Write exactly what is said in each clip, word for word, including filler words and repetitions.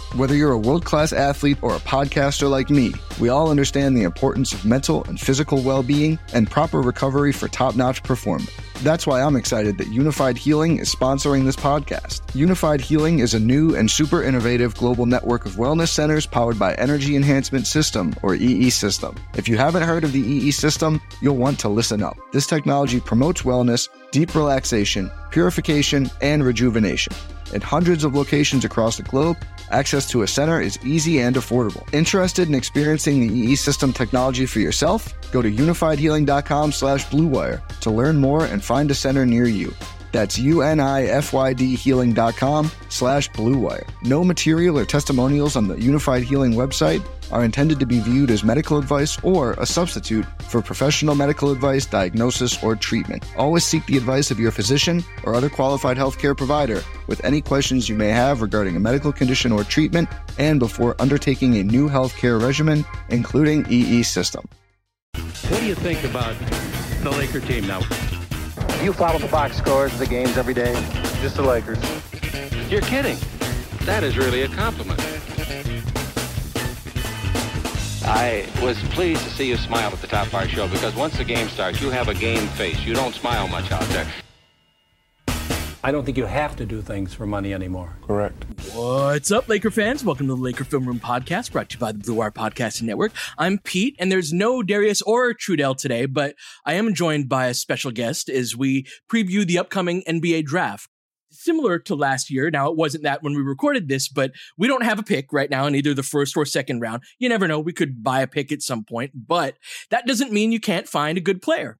Whether you're a world-class athlete or a podcaster like me, we all understand the importance of mental and physical well-being and proper recovery for top-notch performance. That's why I'm excited that Unified Healing is sponsoring this podcast. Unified Healing is a new and super innovative global network of wellness centers powered by Energy Enhancement System, or E E System. If you haven't heard of the E E System, you'll want to listen up. This technology promotes wellness, deep relaxation, purification, and rejuvenation. In hundreds of locations across the globe, access to a center is easy and affordable. Interested in experiencing the E E System technology for yourself? Go to unifiedhealing.com slash bluewire to learn more and find a center near you. That's U-N-I-F-Y-D healing.com slash bluewire. No material or testimonials on the Unified Healing website are intended to be viewed as medical advice or a substitute for professional medical advice, diagnosis, or treatment. Always seek the advice of your physician or other qualified healthcare provider with any questions you may have regarding a medical condition or treatment and before undertaking a new healthcare regimen, including E E System. What do you think about the Laker team now? You follow the box scores of the games every day? Just the Lakers. You're kidding. That is really a compliment. I was pleased to see you smile at the top of our show because once the game starts, you have a game face. You don't smile much out there. I don't think you have to do things for money anymore. Correct. What's up, Laker fans? Welcome to the Laker Film Room Podcast, brought to you by the Blue Wire Podcasting Network. I'm Pete, and there's no Darius or Trudell today, but I am joined by a special guest as we preview the upcoming N B A draft. Similar to last year, now it wasn't that when we recorded this, but we don't have a pick right now in either the first or second round. You never know, we could buy a pick at some point, but that doesn't mean you can't find a good player.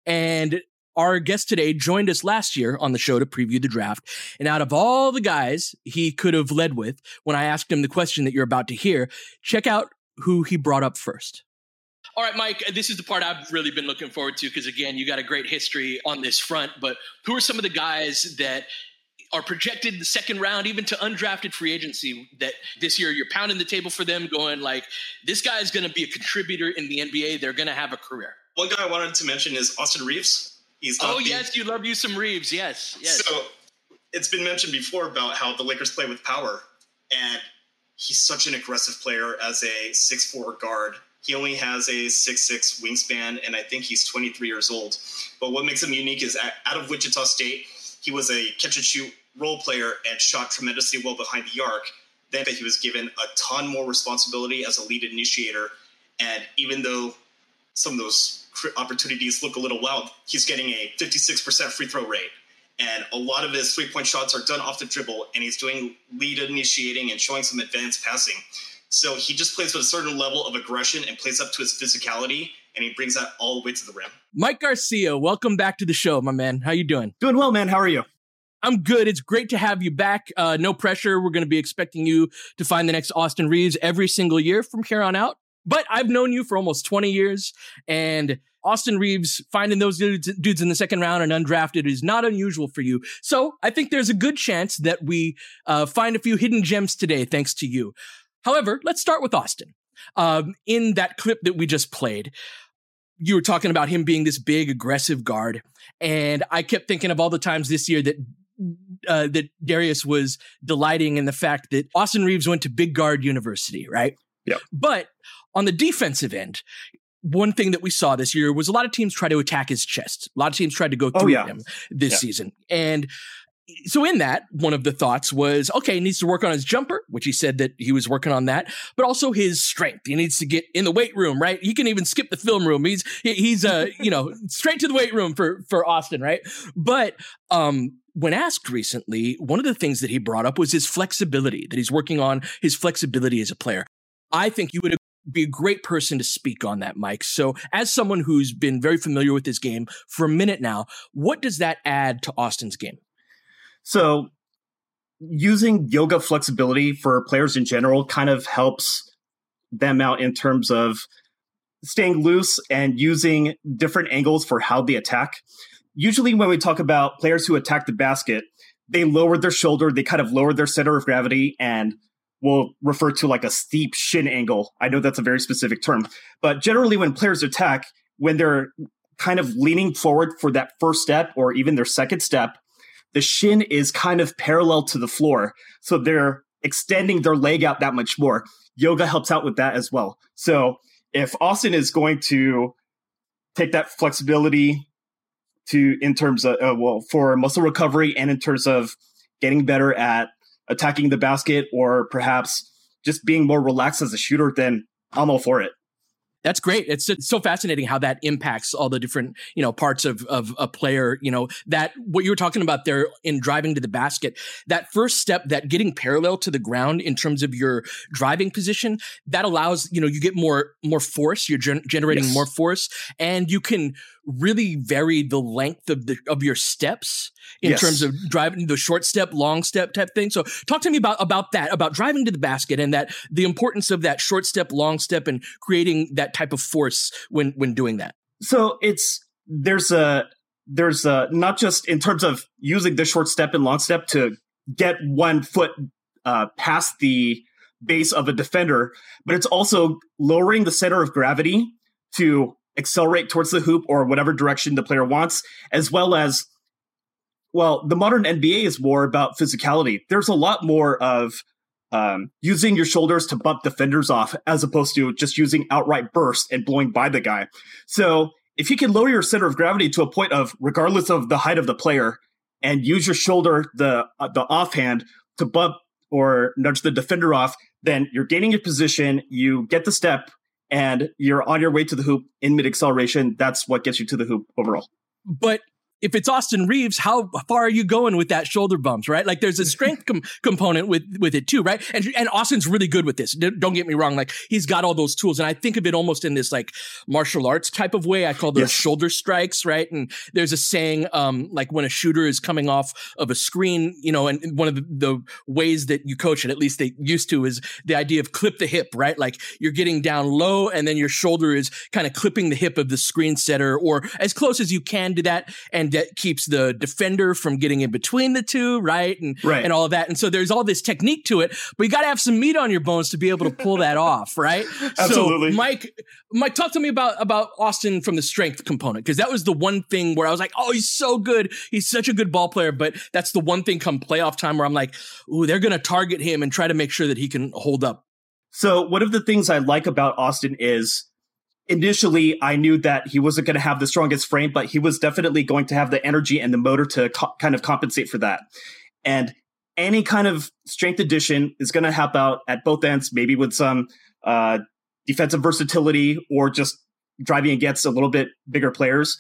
And our guest today joined us last year on the show to preview the draft. And out of all the guys he could have led with, when I asked him the question that you're about to hear, check out who he brought up first. All right, Mike, this is the part I've really been looking forward to because, again, you got a great history on this front. But who are some of the guys that are projected the second round, even to undrafted free agency, that this year you're pounding the table for them going like, this guy is going to be a contributor in the N B A. They're going to have a career. One guy I wanted to mention is Austin Reeves. He's oh, the, yes, you love you some Reeves. Yes, yes. So it's been mentioned before about how the Lakers play with power, and he's such an aggressive player as a six foot four guard. He only has a six foot six wingspan, and I think he's twenty-three years old. But what makes him unique is out of Wichita State, he was a catch-and-shoot role player and shot tremendously well behind the arc. Then he was given a ton more responsibility as a lead initiator, and even though some of those opportunities look a little wild, he's getting a fifty-six percent free throw rate. And a lot of his three-point shots are done off the dribble, and he's doing lead initiating and showing some advanced passing. So he just plays with a certain level of aggression and plays up to his physicality, and he brings that all the way to the rim. Mike Garcia, welcome back to the show, my man. How you doing? Doing well, man. How are you? I'm good. It's great to have you back. Uh, no pressure. We're going to be expecting you to find the next Austin Reeves every single year from here on out. But I've known you for almost twenty years, and Austin Reeves, finding those dudes, dudes in the second round and undrafted is not unusual for you. So I think there's a good chance that we uh, find a few hidden gems today, thanks to you. However, let's start with Austin. Um, in that clip that we just played, you were talking about him being this big, aggressive guard, and I kept thinking of all the times this year that uh, that Darius was delighting in the fact that Austin Reeves went to Big Guard University, right? Yeah. But on the defensive end, one thing that we saw this year was a lot of teams try to attack his chest. A lot of teams tried to go through oh, yeah. him this yeah. season. And so in that, one of the thoughts was, okay, he needs to work on his jumper, which he said that he was working on that, but also his strength. He needs to get in the weight room, right? He can even skip the film room. He's, he's, uh, you know, straight to the weight room for, for Austin, right? But, um, when asked recently, one of the things that he brought up was his flexibility, that he's working on his flexibility as a player. I think you would be a great person to speak on that, Mike. So as someone who's been very familiar with this game for a minute now, what does that add to Austin's game? So using yoga flexibility for players in general kind of helps them out in terms of staying loose and using different angles for how they attack. Usually when we talk about players who attack the basket, they lower their shoulder, they kind of lower their center of gravity, and we'll refer to like a steep shin angle. I know that's a very specific term. But generally when players attack, when they're kind of leaning forward for that first step or even their second step, the shin is kind of parallel to the floor. So they're extending their leg out that much more. Yoga helps out with that as well. So if Austin is going to take that flexibility to in terms of, uh, well, for muscle recovery and in terms of getting better at attacking the basket or perhaps just being more relaxed as a shooter, then I'm all for it. That's great. It's, it's so fascinating how that impacts all the different, you know, parts of, of a player, you know, that what you were talking about there in driving to the basket, that first step, that getting parallel to the ground in terms of your driving position, that allows, you know, you get more, more force, you're gen- generating yes. more force, and you can really vary the length of the, of your steps in yes. terms of driving the short step, long step type thing. So talk to me about, about that, about driving to the basket and that the importance of that short step, long step and creating that type of force when, when doing that. So it's, there's a, there's a, not just in terms of using the short step and long step to get one foot uh, past the base of a defender, but it's also lowering the center of gravity to accelerate towards the hoop or whatever direction the player wants, as well as, well, the modern N B A is more about physicality. There's a lot more of um, using your shoulders to bump defenders off as opposed to just using outright burst and blowing by the guy. So if you can lower your center of gravity to a point of, regardless of the height of the player, and use your shoulder, the uh, the offhand, to bump or nudge the defender off, then you're gaining your position, you get the step, and you're on your way to the hoop in mid-acceleration. That's what gets you to the hoop overall. But if it's Austin Reaves, how far are you going with that shoulder bumps, right? Like there's a strength com- component with, with it too, right? And, and Austin's really good with this. D- don't get me wrong. Like he's got all those tools. And I think of it almost in this like martial arts type of way. I call those yes. shoulder strikes, right? And there's a saying, um, like when a shooter is coming off of a screen, you know, and one of the, the ways that you coach it, at least they used to, is the idea of clip the hip, right? Like you're getting down low and then your shoulder is kind of clipping the hip of the screen setter or as close as you can to that. And that keeps the defender from getting in between the two, right? And right. and all of that. And so there's all this technique to it, but you got to have some meat on your bones to be able to pull that off, right? Absolutely. So Mike, Mike, talk to me about, about Austin from the strength component, because that was the one thing where I was like, oh, he's so good. He's such a good ball player. But that's the one thing come playoff time where I'm like, ooh, they're going to target him and try to make sure that he can hold up. So one of the things I like about Austin is initially, I knew that he wasn't going to have the strongest frame, but he was definitely going to have the energy and the motor to co- kind of compensate for that. And any kind of strength addition is going to help out at both ends, maybe with some uh, defensive versatility or just driving against a little bit bigger players.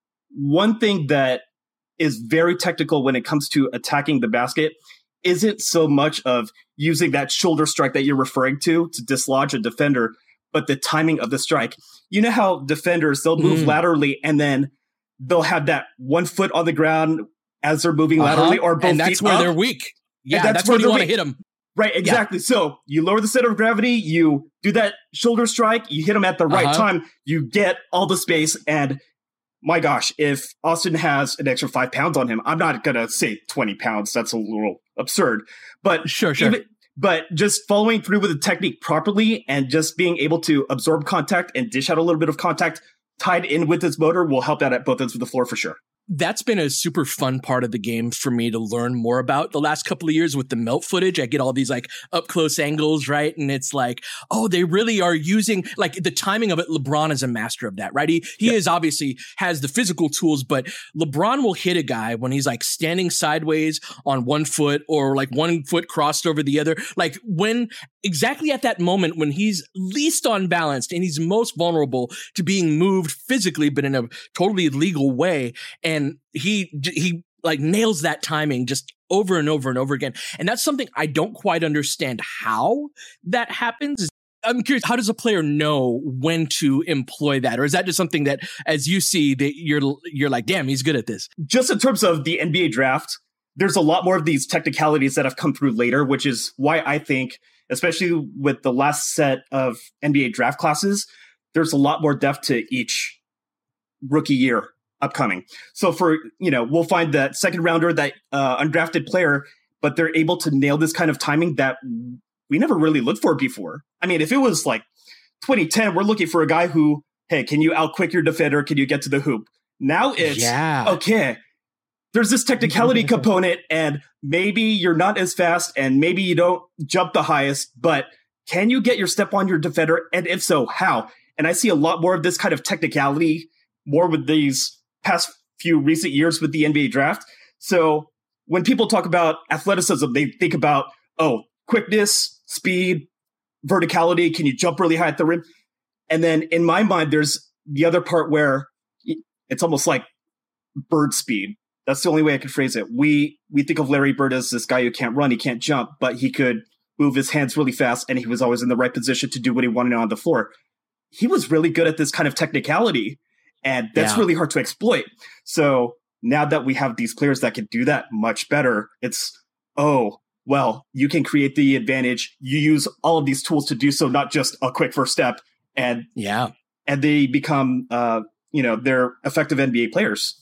One thing that is very technical when it comes to attacking the basket isn't so much of using that shoulder strike that you're referring to to dislodge a defender, but the timing of the strike. You know how defenders, they'll move mm. laterally and then they'll have that one foot on the ground as they're moving uh-huh. laterally or both and that's feet where up. They're weak. Yeah, and that's, that's where, where you want to weak. hit them. Right, exactly. Yeah. So you lower the center of gravity, you do that shoulder strike, you hit them at the right uh-huh. time, you get all the space. And my gosh, if Austin has an extra five pounds on him, I'm not going to say twenty pounds. That's a little absurd. But sure, sure. Even, But just following through with the technique properly and just being able to absorb contact and dish out a little bit of contact tied in with his motor will help out at both ends of the floor for sure. That's been a super fun part of the game for me to learn more about the last couple of years with the melt footage. I get all these like up close angles, right? And it's like, oh, they really are using like the timing of it. LeBron is a master of that, right? He, he yeah. is obviously has the physical tools, but LeBron will hit a guy when he's like standing sideways on one foot or like one foot crossed over the other. Like when exactly at that moment when he's least unbalanced and he's most vulnerable to being moved physically, but in a totally legal way. And he, he like nails that timing just over and over and over again. And that's something I don't quite understand how that happens. I'm curious, how does a player know when to employ that? Or is that just something that as you see that you're, you're like, damn, he's good at this? Just in terms of the N B A draft, there's a lot more of these technicalities that have come through later, which is why I think, especially with the last set of N B A draft classes, there's a lot more depth to each rookie year upcoming. So for, you know, we'll find that second rounder, that uh, undrafted player, but they're able to nail this kind of timing that we never really looked for before. I mean, if it was like twenty ten, we're looking for a guy who, hey, can you outquick your defender? Can you get to the hoop? Now it's, yeah. okay, there's this technicality component, and maybe you're not as fast, and maybe you don't jump the highest, but can you get your step on your defender? And if so, how? And I see a lot more of this kind of technicality, more with these past few recent years with the N B A draft. So when people talk about athleticism, they think about, oh, quickness, speed, verticality. Can you jump really high at the rim? And then in my mind, there's the other part where it's almost like bird speed. That's the only way I could phrase it. We we think of Larry Bird as this guy who can't run, he can't jump, but he could move his hands really fast, and he was always in the right position to do what he wanted on the floor. He was really good at this kind of technicality, and that's yeah. really hard to exploit. So now that we have these players that can do that much better, it's, oh, well, you can create the advantage. You use all of these tools to do so, not just a quick first step, and yeah, and they become, uh, you know, they're effective N B A players.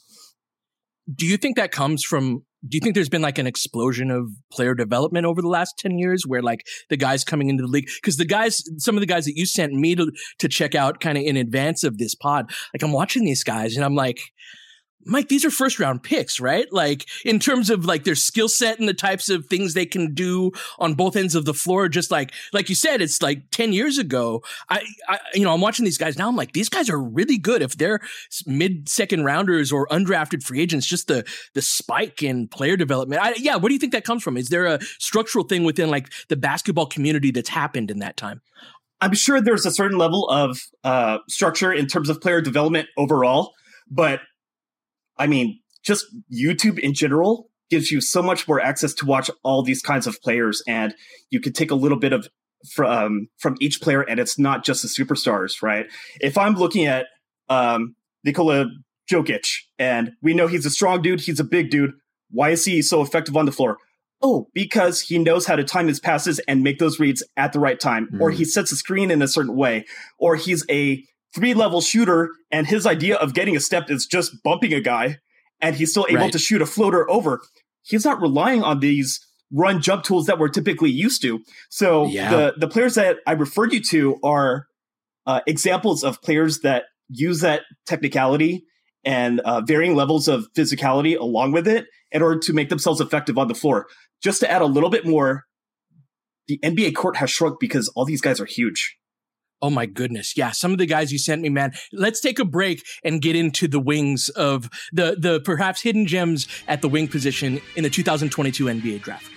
Do you think that comes from, do you think there's been like an explosion of player development over the last ten years where like the guys coming into the league, because the guys, some of the guys that you sent me to, to check out kind of in advance of this pod, like I'm watching these guys and I'm like, Mike, these are first round picks, right? Like in terms of like their skill set and the types of things they can do on both ends of the floor. Just like, like you said, it's like ten years ago. I, I, you know, I'm watching these guys now. I'm like, these guys are really good. If they're mid second rounders or undrafted free agents, just the, the spike in player development. I, yeah. What do you think that comes from? Is there a structural thing within like the basketball community that's happened in that time? I'm sure there's a certain level of uh, structure in terms of player development overall, but I mean, just YouTube in general gives you so much more access to watch all these kinds of players, and you can take a little bit of from from each player, and it's not just the superstars, right? If I'm looking at um, Nikola Jokic, and we know he's a strong dude, he's a big dude, why is he so effective on the floor? Oh, because he knows how to time his passes and make those reads at the right time, mm. or he sets a screen in a certain way, or he's a three-level shooter, and his idea of getting a step is just bumping a guy, and he's still able right. to shoot a floater over. He's not relying on these run jump tools that we're typically used to. So yeah. the, the players that I referred you to are uh, examples of players that use that technicality and uh, varying levels of physicality along with it in order to make themselves effective on the floor. Just to add a little bit more, the N B A court has shrunk because all these guys are huge. Oh my goodness. Yeah. Some of the guys you sent me, man. Let's take a break and get into the wings of the, the perhaps hidden gems at the wing position in the two thousand twenty-two N B A draft.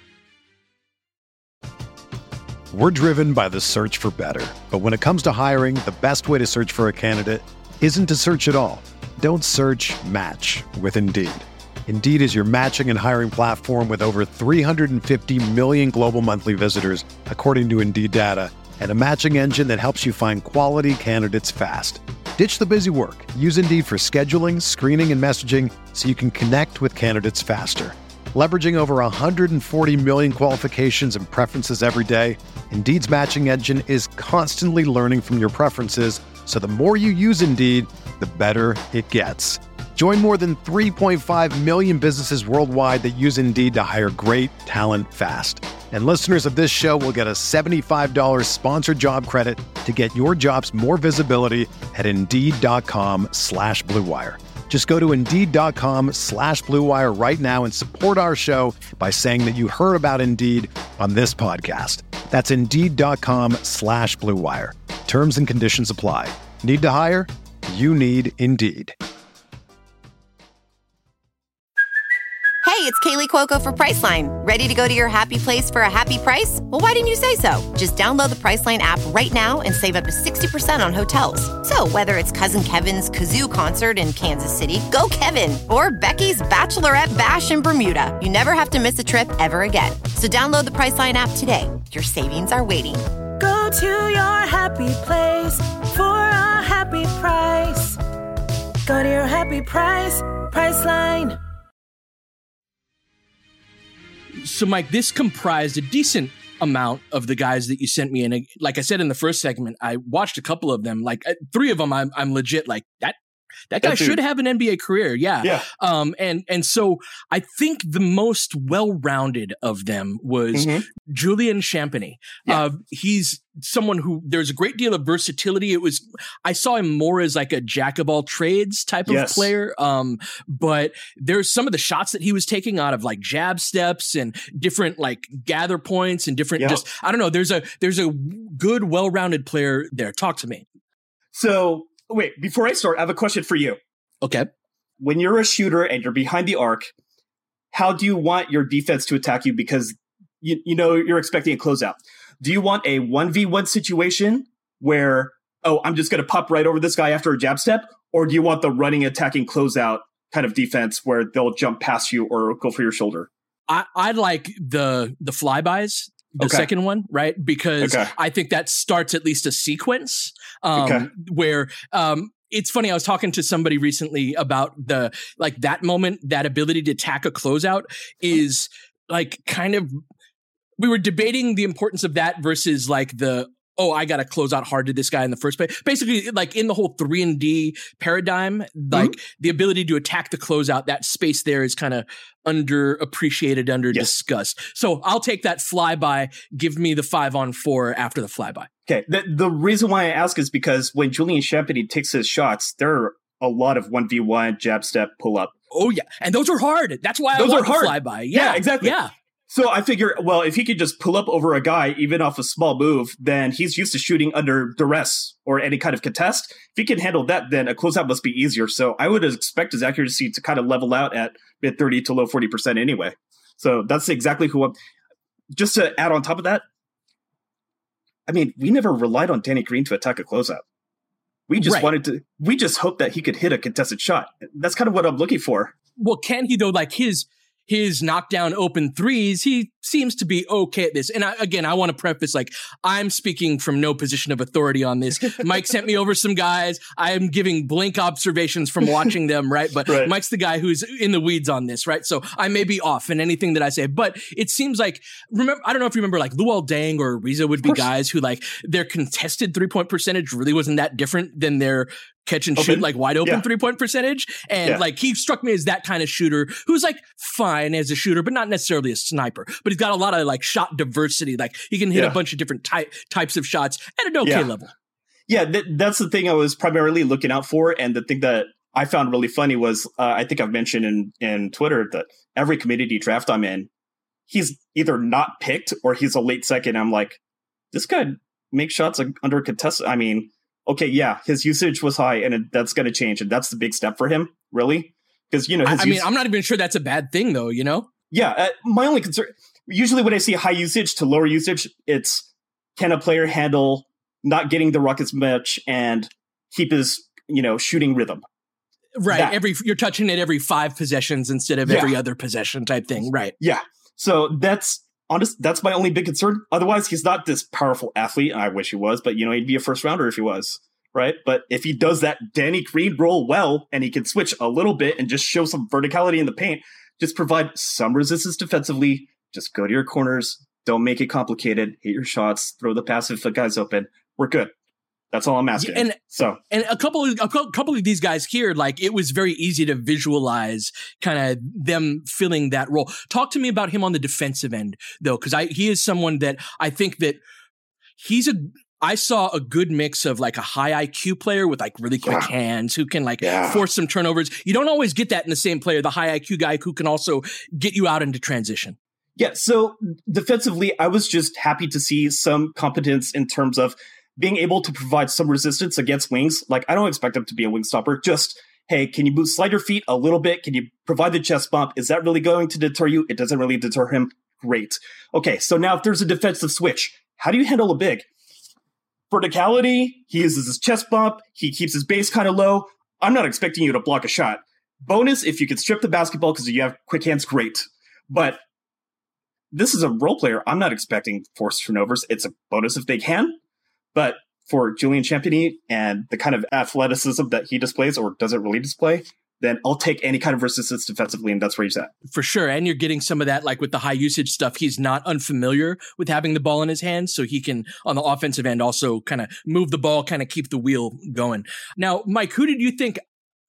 We're driven by the search for better. But when it comes to hiring, the best way to search for a candidate isn't to search at all. Don't search, match with Indeed. Indeed is your matching and hiring platform with over three hundred fifty million global monthly visitors, according to Indeed data, and a matching engine that helps you find quality candidates fast. Ditch the busy work. Use Indeed for scheduling, screening, and messaging so you can connect with candidates faster. Leveraging over one hundred forty million qualifications and preferences every day, Indeed's matching engine is constantly learning from your preferences, so the more you use Indeed, the better it gets. Join more than three point five million businesses worldwide that use Indeed to hire great talent fast. And listeners of this show will get a seventy-five dollars sponsored job credit to get your jobs more visibility at Indeed.com slash Blue Wire. Just go to Indeed.com slash Blue Wire right now and support our show by saying that you heard about Indeed on this podcast. That's Indeed.com slash Blue Wire. Terms and conditions apply. Need to hire? You need Indeed. Hey, it's Kaylee Cuoco for Priceline. Ready to go to your happy place for a happy price? Well, why didn't you say so? Just download the Priceline app right now and save up to sixty percent on hotels. So whether it's Cousin Kevin's Kazoo Concert in Kansas City, go Kevin, or Becky's Bachelorette Bash in Bermuda, you never have to miss a trip ever again. So download the Priceline app today. Your savings are waiting. Go to your happy place for a happy price. Go to your happy price, Priceline. So, Mike, this comprised a decent amount of the guys that you sent me. And like I said in the first segment, I watched a couple of them. Like three of them, I'm, I'm legit like, that That guy that should have an N B A career. Yeah. Yeah. Um, and, and so I think the most well-rounded of them was mm-hmm. Julian Champagnie. Yeah. Uh, he's someone who there's a great deal of versatility. It was, I saw him more as like a jack of all trades type of yes. player. Um, but there's some of the shots that he was taking out of like jab steps and different like gather points and different, yep. just, I don't know. There's a, there's a good, well-rounded player there. Talk to me. So, wait, before I start, I have a question for you. Okay. When you're a shooter and you're behind the arc, how do you want your defense to attack you? Because you, you know you're expecting a closeout. Do you want a one v one situation where, oh, I'm just going to pop right over this guy after a jab step? Or do you want the running, attacking closeout kind of defense where they'll jump past you or go for your shoulder? I, I like the the flybys. The okay. second one, right? Because okay. I think that starts at least a sequence um, okay. where um, it's funny. I was talking to somebody recently about the like that moment, that ability to attack a closeout is like kind of, we were debating the importance of that versus like the, oh, I got to close out hard to this guy in the first place. Basically, like in the whole three and D paradigm, like mm-hmm. the ability to attack the closeout, that space there is kind of underappreciated, under yes. discussed. So I'll take that flyby. Give me the five on four after the flyby. Okay. The, the reason why I ask is because when Julian Champagnie takes his shots, there are a lot of one v one jab step pull up. Oh yeah, and those are hard. That's why those I want are hard. the flyby. Yeah, yeah, exactly. Yeah. So I figure, well, if he could just pull up over a guy, even off a small move, then he's used to shooting under duress or any kind of contest. If he can handle that, then a closeout must be easier. So I would expect his accuracy to kind of level out at mid thirty to low forty percent anyway. So that's exactly who I'm. Just to add on top of that, I mean, we never relied on Danny Green to attack a closeout. We just right. wanted to, we just hoped that he could hit a contested shot. That's kind of what I'm looking for. Well, can he though? Like his, his knockdown open threes, he seems to be okay at this. And I, again, I want to preface, like, I'm speaking from no position of authority on this. Mike sent me over some guys. I am giving blank observations from watching them, right? But right. Mike's the guy who's in the weeds on this, right? So I may be off in anything that I say, but it seems like, remember, I don't know if you remember, like Luol Deng or Ariza would be guys who, like, their contested three-point percentage really wasn't that different than their catch and shoot, open. like wide open yeah. three point percentage. And yeah. like he struck me as that kind of shooter who's like fine as a shooter, but not necessarily a sniper. But he's got a lot of like shot diversity. Like he can hit yeah. a bunch of different ty- types of shots at an okay yeah. level. Yeah, th- that's the thing I was primarily looking out for. And the thing that I found really funny was uh, I think I've mentioned in, in Twitter that every community draft I'm in, he's either not picked or he's a late second. I'm like, this guy makes shots under contest. I mean, okay, yeah, his usage was high, and it, that's going to change, and that's the big step for him, really, because you know. His I mean, use- I'm not even sure that's a bad thing, though. You know? Yeah, uh, my only concern. Usually, when I see high usage to lower usage, it's can a player handle not getting the rock as much and keep his you know shooting rhythm. Right. That. Every you're touching it every five possessions instead of yeah. every other possession type thing. Right. Yeah. So that's. Honest, that's my only big concern. Otherwise, he's not this powerful athlete. I wish he was, but you know, he'd be a first rounder if he was, right? But if he does that Danny Green role well, and he can switch a little bit and just show some verticality in the paint, just provide some resistance defensively. Just go to your corners. Don't make it complicated. Hit your shots. Throw the pass if the guy's open. We're good. That's all I'm asking. And so, and a couple of a couple of these guys here, like it was very easy to visualize kind of them filling that role. Talk to me about him on the defensive end, though, because I he is someone that I think that he's a. I saw a good mix of like a high I Q player with like really quick yeah. hands who can like yeah. force some turnovers. You don't always get that in the same player. The high I Q guy who can also get you out into transition. Yeah. So defensively, I was just happy to see some competence in terms of being able to provide some resistance against wings. Like, I don't expect him to be a wing stopper. Just, hey, can you move, slide your feet a little bit? Can you provide the chest bump? Is that really going to deter you? It doesn't really deter him. Great. Okay, so now if there's a defensive switch, how do you handle a big? Verticality, he uses his chest bump. He keeps his base kind of low. I'm not expecting you to block a shot. Bonus, if you can strip the basketball because you have quick hands, great. But this is a role player. I'm not expecting forced turnovers. It's a bonus if they can. But for Julian Champagnie and the kind of athleticism that he displays or doesn't really display, then I'll take any kind of resistance defensively, and that's where he's at. For sure. And you're getting some of that, like with the high usage stuff. He's not unfamiliar with having the ball in his hands, so he can, on the offensive end, also kind of move the ball, kind of keep the wheel going. Now, Mike, who did you think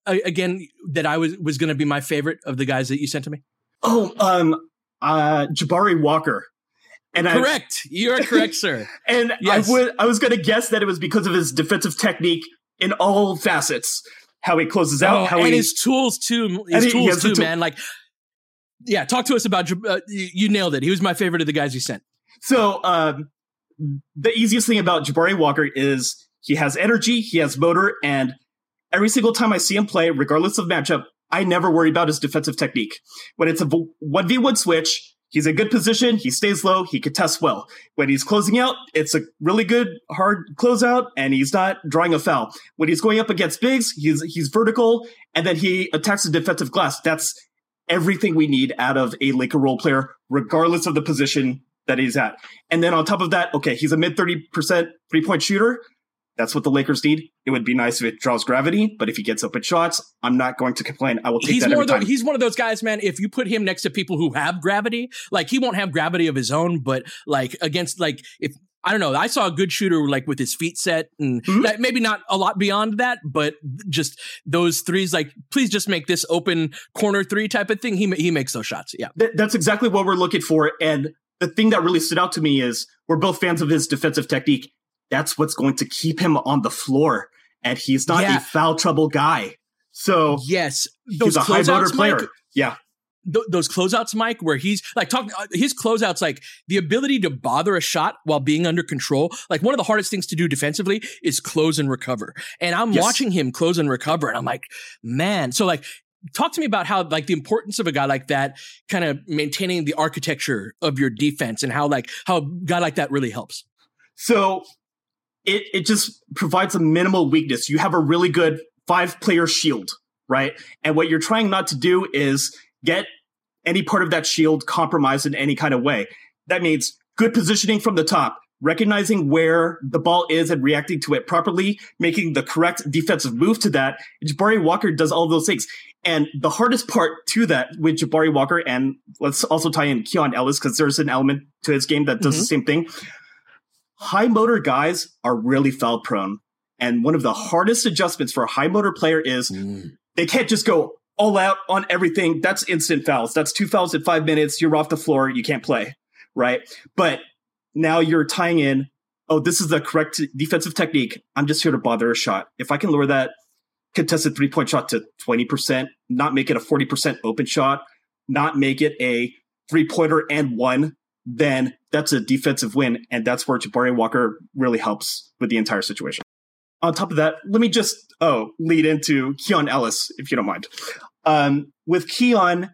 uh, again that I was was going to be my favorite of the guys that you sent to me? Oh, um, uh, Jabari Walker. And correct. I, you are correct, sir. And yes. I would I was going to guess that it was because of his defensive technique in all facets. How he closes out, oh, how and he, his tools too. His he, tools he too, tool- man. Like, yeah, talk to us about. Uh, you nailed it. He was my favorite of the guys you sent. So, um, the easiest thing about Jabari Walker is he has energy, he has motor, and every single time I see him play, regardless of matchup, I never worry about his defensive technique. When it's a one v one switch, he's in good position, he stays low, he contests well. When he's closing out, it's a really good, hard closeout, and he's not drawing a foul. When he's going up against bigs, he's he's vertical, and then he attacks the defensive glass. That's everything we need out of a Laker role player, regardless of the position that he's at. And then on top of that, okay, he's a mid thirty percent three-point shooter. That's what the Lakers need. It would be nice if it draws gravity, but if he gets open shots, I'm not going to complain. I will take he's that more every time. The, he's one of those guys, man, if you put him next to people who have gravity, like he won't have gravity of his own, but like against, like, if, I don't know, I saw a good shooter like with his feet set and mm-hmm. that, maybe not a lot beyond that, but just those threes, like, please just make this open corner three type of thing. He he makes those shots. Yeah. Th- that's exactly what we're looking for. And the thing that really stood out to me is we're both fans of his defensive technique. That's what's going to keep him on the floor. And he's not yeah. a foul trouble guy. So yes, those he's a high motor player. Mike, yeah. Th- those closeouts, Mike, where he's like talking, uh, his closeouts, like the ability to bother a shot while being under control. Like one of the hardest things to do defensively is close and recover. And I'm yes. watching him close and recover. And I'm like, man. So like, talk to me about how like the importance of a guy like that, kind of maintaining the architecture of your defense and how like, how a guy like that really helps. So It it just provides a minimal weakness. You have a really good five-player shield, right? And what you're trying not to do is get any part of that shield compromised in any kind of way. That means good positioning from the top, recognizing where the ball is and reacting to it properly, making the correct defensive move to that. Jabari Walker does all of those things. And the hardest part to that with Jabari Walker, and let's also tie in Keon Ellis because there's an element to his game that does mm-hmm. the same thing. High motor guys are really foul prone. And one of the hardest adjustments for a high motor player is mm. they can't just go all out on everything. That's instant fouls. That's two fouls in five minutes. You're off the floor. You can't play. Right. But now you're tying in, oh, this is the correct defensive technique. I'm just here to bother a shot. If I can lower that contested three point shot to twenty percent, not make it a forty percent open shot, not make it a three pointer and one, then that's a defensive win. And that's where Jabari Walker really helps with the entire situation. On top of that, let me just, oh, lead into Keon Ellis, if you don't mind. Um, with Keon,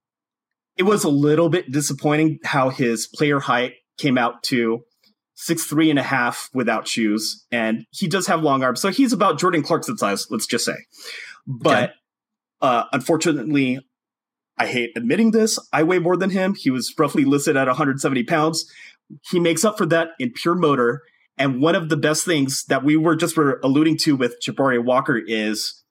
it was a little bit disappointing how his player height came out to six three and a half without shoes. And he does have long arms. So he's about Jordan Clarkson size, let's just say. But okay. uh, unfortunately, I hate admitting this, I weigh more than him. He was roughly listed at one hundred seventy pounds. He makes up for that in pure motor. And one of the best things that we were just were alluding to with Jabari Walker is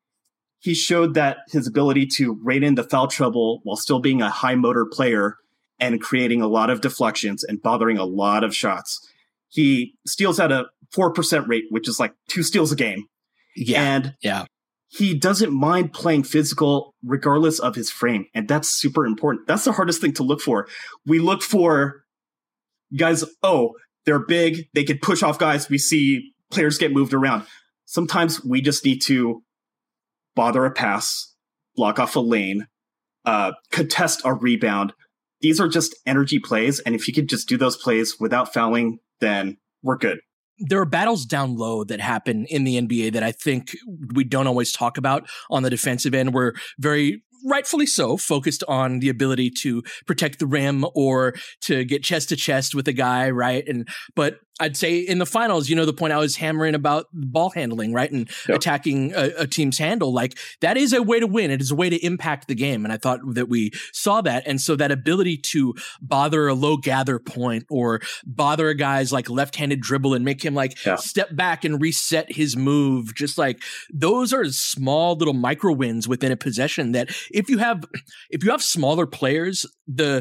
he showed that his ability to rein in the foul trouble while still being a high motor player and creating a lot of deflections and bothering a lot of shots. He steals at a four percent rate, which is like two steals a game. Yeah. And yeah. he doesn't mind playing physical regardless of his frame. And that's super important. That's the hardest thing to look for. We look for guys, oh, they're big. They can push off guys. We see players get moved around. Sometimes we just need to bother a pass, block off a lane, uh, contest a rebound. These are just energy plays. And if you could just do those plays without fouling, then we're good. There are battles down low that happen in the N B A that I think we don't always talk about on the defensive end. We're very rightfully so focused on the ability to protect the rim or to get chest to chest with a guy. Right. And, but I'd say in the finals, you know, the point I was hammering about ball handling, right? And yep. attacking a, a team's handle, like that is a way to win. It is a way to impact the game. And I thought that we saw that. And so that ability to bother a low gather point or bother a guy's like left-handed dribble and make him like yeah. step back and reset his move. Just like those are small little micro wins within a possession that if you have, if you have smaller players, the,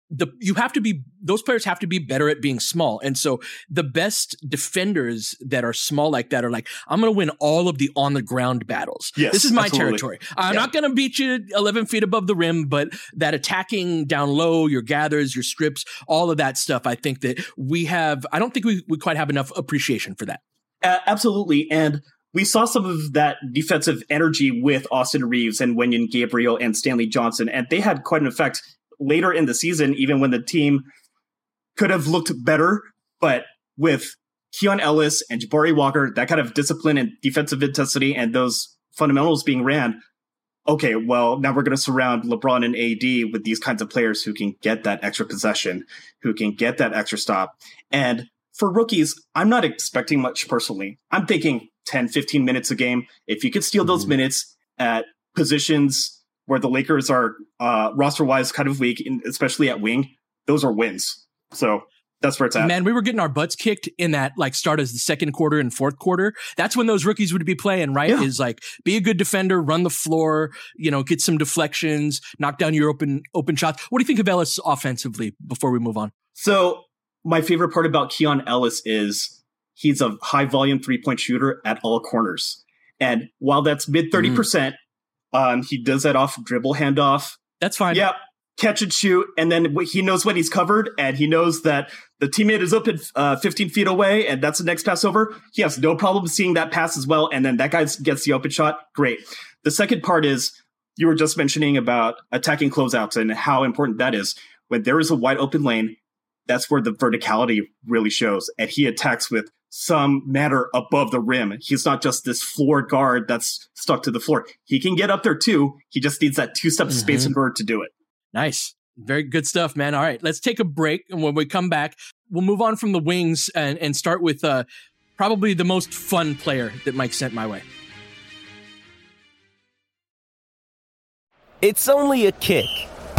the you have to be those players have to be better at being small. And so the best defenders that are small like that are like, I'm going to win all of the on the ground battles. Yes, this is my absolutely. territory. I'm yeah. not going to beat you eleven feet above the rim, but that attacking down low, your gathers, your strips, all of that stuff. I think that we have, I don't think we, we quite have enough appreciation for that. Uh, absolutely. And we saw some of that defensive energy with Austin Reeves and Wenyen Gabriel and Stanley Johnson, and they had quite an effect later in the season, even when the team could have looked better. But with Keon Ellis and Jabari Walker, that kind of discipline and defensive intensity and those fundamentals being ran, okay, well, now we're going to surround LeBron and A D with these kinds of players who can get that extra possession, who can get that extra stop. And for rookies, I'm not expecting much personally. I'm thinking ten, fifteen minutes a game. If you could steal those mm-hmm. minutes at positions where the Lakers are uh, roster-wise kind of weak, especially at wing, those are wins. So that's where it's at. Man, we were getting our butts kicked in that like start as the second quarter and fourth quarter. That's when those rookies would be playing, right? Yeah. Is like be a good defender, run the floor, you know, get some deflections, knock down your open open shots. What do you think of Ellis offensively before we move on? So my favorite part about Keon Ellis is he's a high-volume three-point shooter at all corners. And while that's mid thirty percent, mm. Um, he does that off dribble handoff. That's fine. Yep. Catch and shoot. And then he knows when he's covered, and he knows that the teammate is open uh, fifteen feet away, and that's the next pass over. He has no problem seeing that pass as well. And then that guy gets the open shot. Great. The second part is you were just mentioning about attacking closeouts and how important that is. When there is a wide open lane, that's where the verticality really shows. And he attacks with some matter above the rim. He's not just this floor guard that's stuck to the floor. He can get up there too. He just needs that two-step mm-hmm. space in order to do it. Nice. Very good stuff, man. All right, let's take a break. And when we come back, we'll move on from the wings and, and start with uh, probably the most fun player that Mike sent my way. It's only a kick,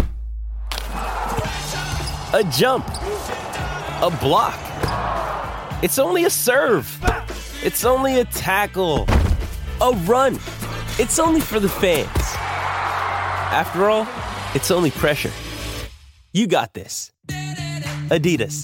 a jump, a block. It's only a serve. It's only a tackle, a run. It's only for the fans. After all, it's only pressure. You got this. Adidas.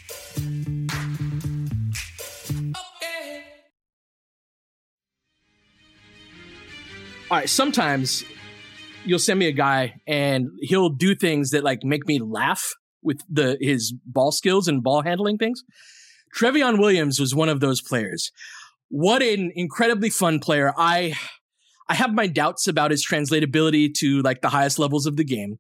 All right, sometimes you'll send me a guy and he'll do things that like make me laugh with the his ball skills and ball handling things. Trevion Williams was one of those players. What an incredibly fun player. I I have my doubts about his translatability to like the highest levels of the game.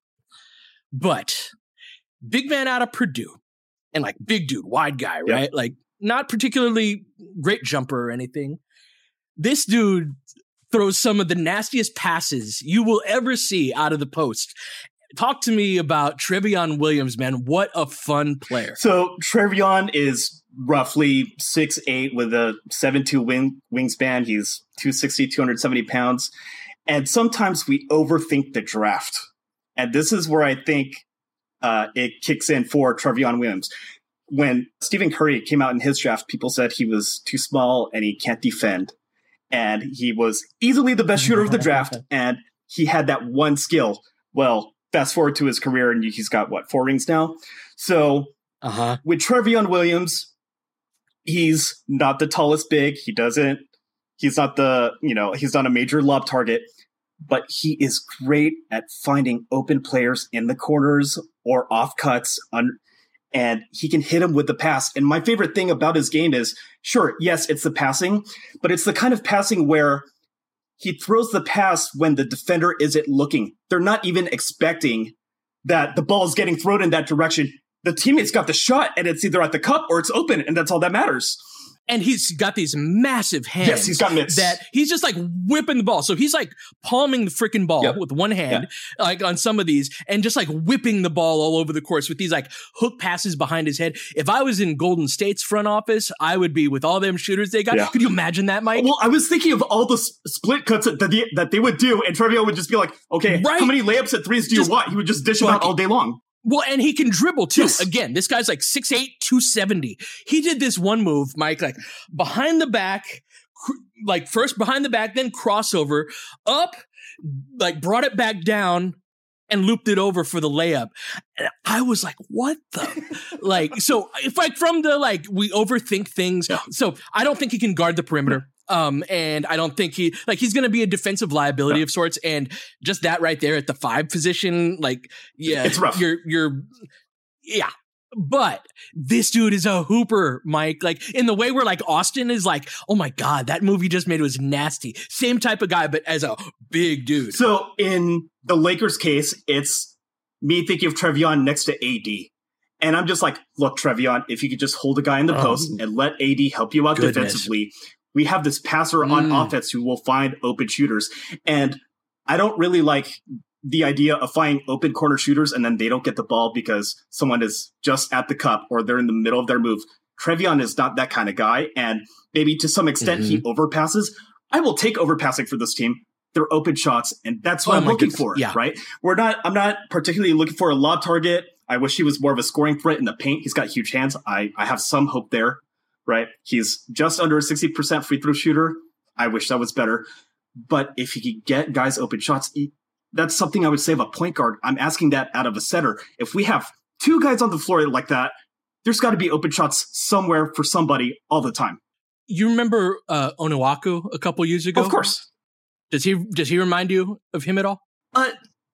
But big man out of Purdue and like big dude, wide guy, right? Yep. Like not particularly great jumper or anything. This dude throws some of the nastiest passes you will ever see out of the post. Talk to me about Trevion Williams, man. What a fun player. So Trevion is roughly six eight with a seven two wing, wingspan. He's two sixty, two seventy pounds. And sometimes we overthink the draft. And this is where I think uh, it kicks in for Trevion Williams. When Stephen Curry came out in his draft, people said he was too small and he can't defend. And he was easily the best shooter of the draft. And he had that one skill. Well, fast forward to his career, and he's got, what, four rings now? So uh-huh. with Trevion Williams, he's not the tallest big. He doesn't, he's not the, you know, he's not a major lob target, but he is great at finding open players in the corners or off cuts, un- and he can hit him with the pass. And my favorite thing about his game is, sure, yes, it's the passing, but it's the kind of passing where he throws the pass when the defender isn't looking. They're not even expecting that the ball is getting thrown in that direction. The teammate's got the shot, and it's either at the cup or it's open, and that's all that matters. And he's got these massive hands. Yes, he's got mitts. That he's just like whipping the ball. So he's like palming the freaking ball yep. with one hand, yep. like on some of these, and just like whipping the ball all over the course with these like hook passes behind his head. If I was in Golden State's front office, I would be with all them shooters they got. Yeah. Could you imagine that, Mike? Well, I was thinking of all the s- split cuts that they, that they would do, and Trevion would just be like, okay, right. how many layups at threes do just, you want? He would just dish them out all day long. Well, and he can dribble too. Yes. Again, this guy's like six eight, two seventy. He did this one move, Mike, like behind the back, cr- like first behind the back, then crossover, up, like brought it back down, and looped it over for the layup. And I was like, what the? like, so if like from the, like, we overthink things. Yeah. So I don't think he can guard the perimeter. Um, and I don't think he, like, he's going to be a defensive liability yeah. of sorts. And just that right there at the five position, like, yeah, it's rough. You're, you're, yeah. But this dude is a hooper, Mike. Like, in the way where, like, Austin is like, oh my God, that movie just made was nasty. Same type of guy, but as a big dude. So in the Lakers case, it's me thinking of Trevion next to A D. And I'm just like, look, Trevion, if you could just hold a guy in the post um, and let A D help you out goodness. defensively, we have this passer mm. on offense who will find open shooters. And I don't really like the idea of finding open corner shooters and then they don't get the ball because someone is just at the cup or they're in the middle of their move. Trevion is not that kind of guy. And maybe to some extent mm-hmm. he overpasses. I will take overpassing for this team. They're open shots. And that's what oh I'm looking goodness. for, yeah. right? We're not, I'm not particularly looking for a lob target. I wish he was more of a scoring threat in the paint. He's got huge hands. I, I have some hope there, right? He's just under a sixty percent free throw shooter. I wish that was better. But if he could get guys open shots, he, that's something I would say of a point guard. I'm asking that out of a center. If we have two guys on the floor like that, there's got to be open shots somewhere for somebody all the time. You remember uh, Onuaku a couple years ago? Of course. Does he does he remind you of him at all? Uh,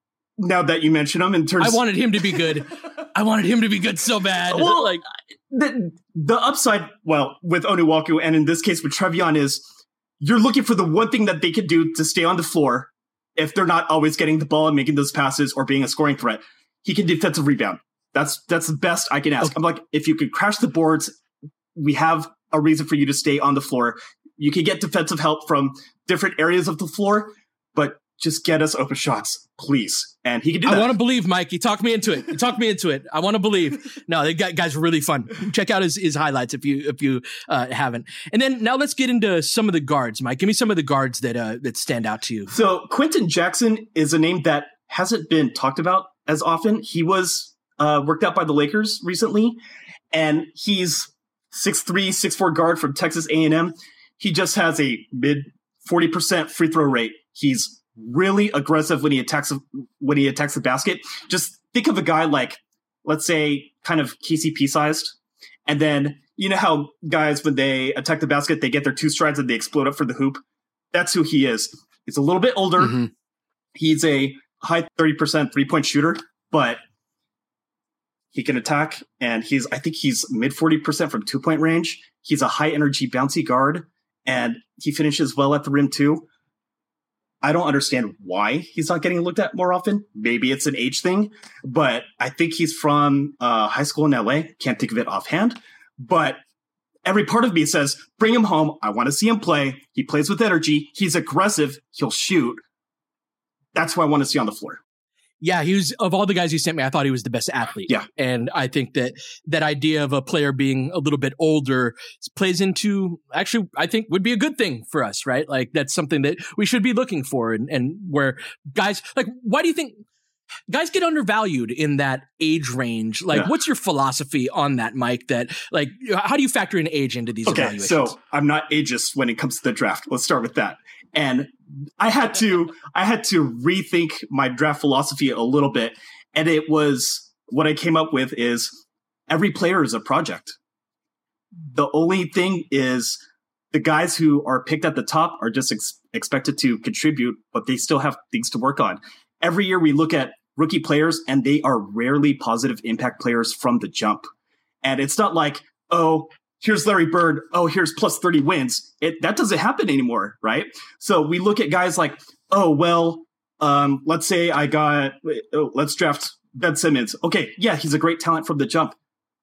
now that you mention him, in terms, I wanted him to be good. I wanted him to be good so bad. Well, like the the upside, well, with Onuaku and in this case with Trevion is you're looking for the one thing that they could do to stay on the floor. If they're not always getting the ball and making those passes or being a scoring threat, he can defensive rebound. That's that's the best I can ask. Okay. I'm like, if you could crash the boards, we have a reason for you to stay on the floor. You can get defensive help from different areas of the floor, but just get us open shots, please. And he can do that. I want to believe, Mike. He talked me into it. He talked me into it. I want to believe. No, the guy's really fun. Check out his, his highlights if you if you uh, haven't. And then now let's get into some of the guards, Mike. Give me some of the guards that uh, that stand out to you. So Quentin Jackson is a name that hasn't been talked about as often. He was uh, worked out by the Lakers recently, and he's six three, six four guard from Texas A and M. He just has a mid forty percent free throw rate. He's really aggressive when he attacks when he attacks the basket. Just think of a guy like, let's say, kind of K C P sized, and then you know how guys when they attack the basket they get their two strides and they explode up for the hoop. That's who he is. He's a little bit older. Mm-hmm. He's a high thirty percent three point shooter, but he can attack, and he's I think he's mid forty percent from two point range. He's a high energy bouncy guard, and he finishes well at the rim too. I don't understand why he's not getting looked at more often. Maybe it's an age thing, but I think he's from uh, high school in L A. Can't think of it offhand, but every part of me says, bring him home. I want to see him play. He plays with energy. He's aggressive. He'll shoot. That's what I want to see on the floor. Yeah, he was, of all the guys you sent me, I thought he was the best athlete. Yeah. And I think that that idea of a player being a little bit older plays into, actually, I think would be a good thing for us, right? Like, that's something that we should be looking for. And, and where guys, like, why do you think guys get undervalued in that age range? Like, yeah. What's your philosophy on that, Mike? That, like, how do you factor in age into these okay, evaluations? So I'm not ageist when it comes to the draft. Let's start with that. And I had to, I had to rethink my draft philosophy a little bit. And it was, what I came up with is every player is a project. The only thing is the guys who are picked at the top are just ex- expected to contribute, but they still have things to work on. Every year we look at rookie players and they are rarely positive impact players from the jump. And it's not like, oh, here's Larry Bird. Oh, here's plus thirty wins. It, that doesn't happen anymore, right? So we look at guys like, oh, well, um, let's say I got, oh, let's draft Ben Simmons. Okay, yeah, he's a great talent from the jump.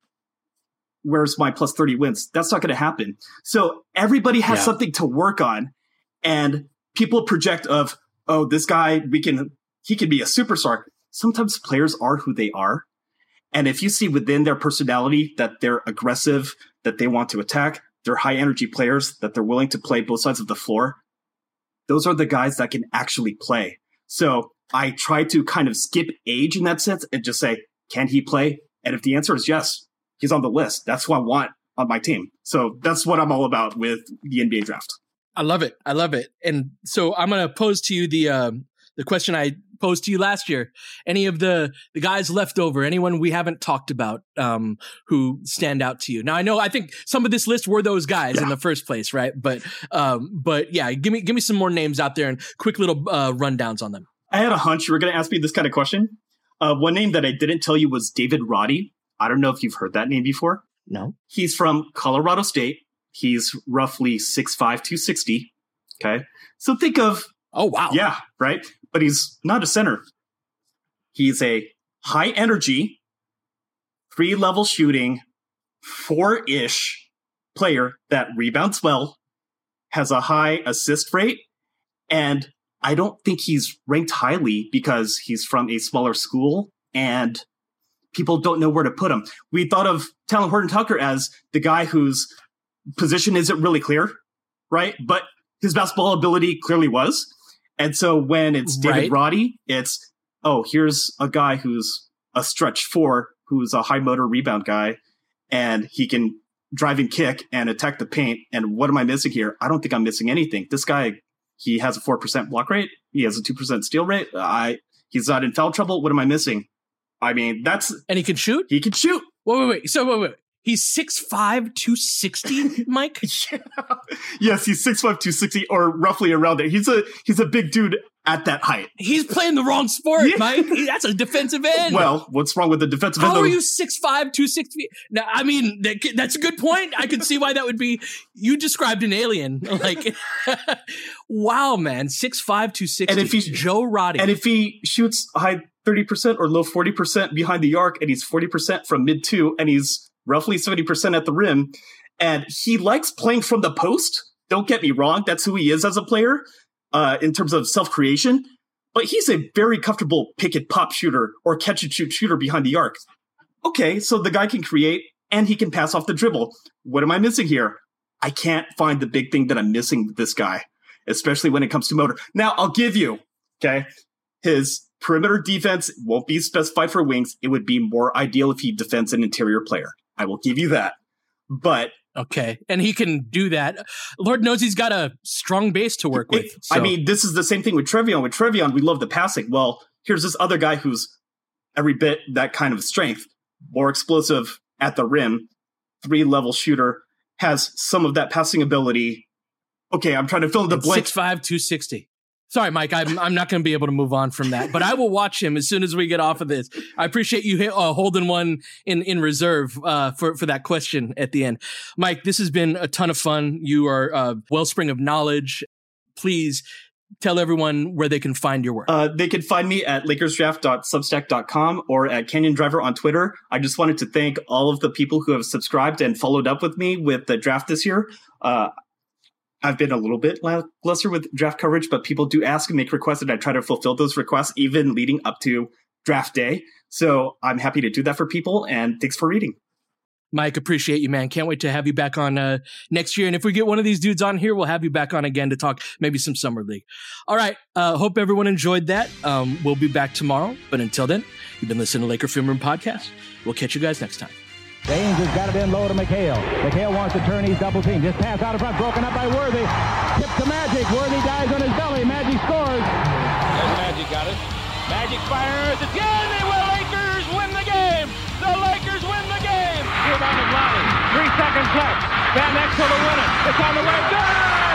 Where's my plus thirty wins? That's not going to happen. So everybody has yeah. something to work on. And people project of, oh, this guy, we can, he can be a superstar. Sometimes players are who they are. And if you see within their personality that they're aggressive, that they want to attack, they're high energy players, that they're willing to play both sides of the floor, those are the guys that can actually play. So I try to kind of skip age in that sense and just say, can he play? And if the answer is yes, he's on the list. That's who I want on my team. So that's what I'm all about with the N B A draft. I love it. I love it. And so I'm going to pose to you the, um, the question I posed to you last year. Any of the, the guys left over, anyone we haven't talked about um, who stand out to you? Now, I know, I think some of this list were those guys yeah. in the first place, right? But, um, but yeah, give me, give me some more names out there and quick little uh, rundowns on them. I had a hunch you were going to ask me this kind of question. Uh, one name that I didn't tell you was David Roddy. I don't know if you've heard that name before. No. He's from Colorado State. He's roughly six five, two sixty. Okay. So think of... Oh, wow. Yeah, right? But he's not a center. He's a high energy, three-level shooting, four-ish player that rebounds well, has a high assist rate, and I don't think he's ranked highly because he's from a smaller school and people don't know where to put him. We thought of Talen Horton-Tucker as the guy whose position isn't really clear, right? But his basketball ability clearly was. And so when it's David right. Roddy, it's, oh, here's a guy who's a stretch four, who's a high motor rebound guy, and he can drive and kick and attack the paint. And what am I missing here? I don't think I'm missing anything. This guy, he has a four percent block rate. He has a two percent steal rate. I He's not in foul trouble. What am I missing? I mean, that's... And he can shoot? He can shoot. Wait, wait, wait. So, wait, wait. He's six five, two sixty, Mike? Yeah. Yes, he's six five, two sixty, or roughly around there. He's a he's a big dude at that height. He's playing the wrong sport, yeah. Mike. That's a defensive end. Well, what's wrong with the defensive How end? How are you six five, two sixty? Now, I mean, that, that's a good point. I can see why that would be. You described an alien. Like, wow, man. six five, two sixty. And if he's Joe Roddy. And if he shoots high thirty percent or low forty percent behind the arc, and he's forty percent from mid two, and he's roughly seventy percent at the rim, and he likes playing from the post. Don't get me wrong. That's who he is as a player uh, in terms of self-creation. But he's a very comfortable pick and pop shooter or catch and shoot shooter behind the arc. Okay, so the guy can create and he can pass off the dribble. What am I missing here? I can't find the big thing that I'm missing with this guy, especially when it comes to motor. Now, I'll give you, okay, his perimeter defense won't be specified for wings. It would be more ideal if he defends an interior player. I will give you that. But okay, and he can do that. Lord knows he's got a strong base to work with. So. I mean, this is the same thing with Trevion. With Trevion, we love the passing. Well, here's this other guy who's every bit that kind of strength, more explosive at the rim, three-level shooter, has some of that passing ability. Okay, I'm trying to fill in the blank. six five, two sixty. Sorry, Mike, I'm I'm not going to be able to move on from that, but I will watch him as soon as we get off of this. I appreciate you uh, holding one in in reserve uh, for for that question at the end. Mike, this has been a ton of fun. You are a wellspring of knowledge. Please tell everyone where they can find your work. Uh, they can find me at lakers draft dot substack dot com or at Canyon Driver on Twitter. I just wanted to thank all of the people who have subscribed and followed up with me with the draft this year. Uh, I've been a little bit lackluster with draft coverage, but people do ask and make requests, and I try to fulfill those requests even leading up to draft day. So I'm happy to do that for people, and thanks for reading. Mike, appreciate you, man. Can't wait to have you back on uh, next year. And if we get one of these dudes on here, we'll have you back on again to talk maybe some Summer League. All right. Uh, hope everyone enjoyed that. Um, we'll be back tomorrow. But until then, you've been listening to Laker Film Room Podcast. We'll catch you guys next time. James has got it in low to McHale. McHale wants to turn. He's double teamed. Just pass out in front. Broken up by Worthy. Tip to Magic. Worthy dies on his belly. Magic scores. There's Magic got it. Magic fires. It's good. They will. Lakers win the game. The Lakers win the game. Rebound of Lonnie. Three seconds left. Van Exel to win it. It's on the way. Good.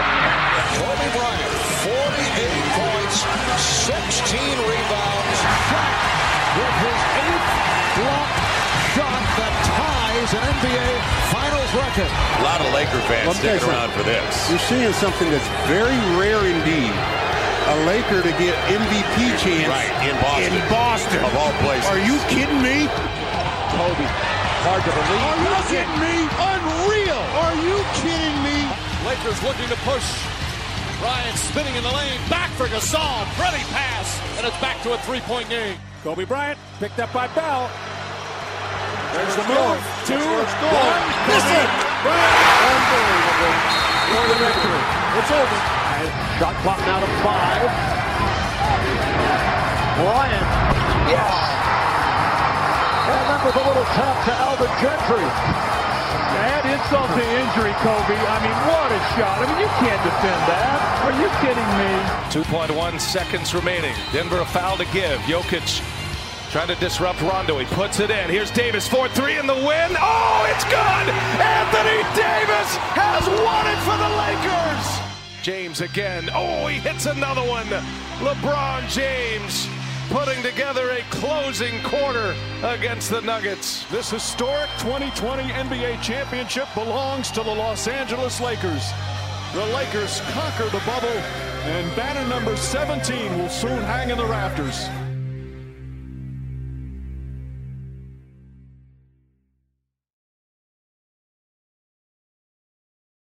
Kobe Bryant, forty-eight points, sixteen rebounds. Shot with his eighth block shot that ties an N B A Finals record. A lot of Laker fans well, sticking around for this. You're seeing something that's very rare indeed. A Laker to get M V P chance right, in Boston. In Boston. Of all places. Are you kidding me? Kobe, hard to believe. Are you kidding me? Unreal. Are you kidding me? Lakers looking to push. Bryant spinning in the lane. Back for Gasol. Pretty pass. And it's back to a three-point game. Kobe Bryant picked up by Bell. There's the move. Two, one. Miss it. Unbelievable. For the victory. It's over. And shot clock now to five. Bryant. Yes. And that was a little tap to Alvin Gentry. Add insult to injury, Kobe. I mean, what a shot. I mean, you can't defend that. Are you kidding me? two point one seconds remaining. Denver a foul to give. Jokic trying to disrupt Rondo. He puts it in. Here's Davis, four three in the win. Oh, it's good! Anthony Davis has won it for the Lakers! James again. Oh, he hits another one. LeBron James putting together a closing quarter against the Nuggets. This historic twenty twenty N B A championship belongs to the Los Angeles Lakers. The Lakers conquer the bubble, and banner number seventeen will soon hang in the rafters.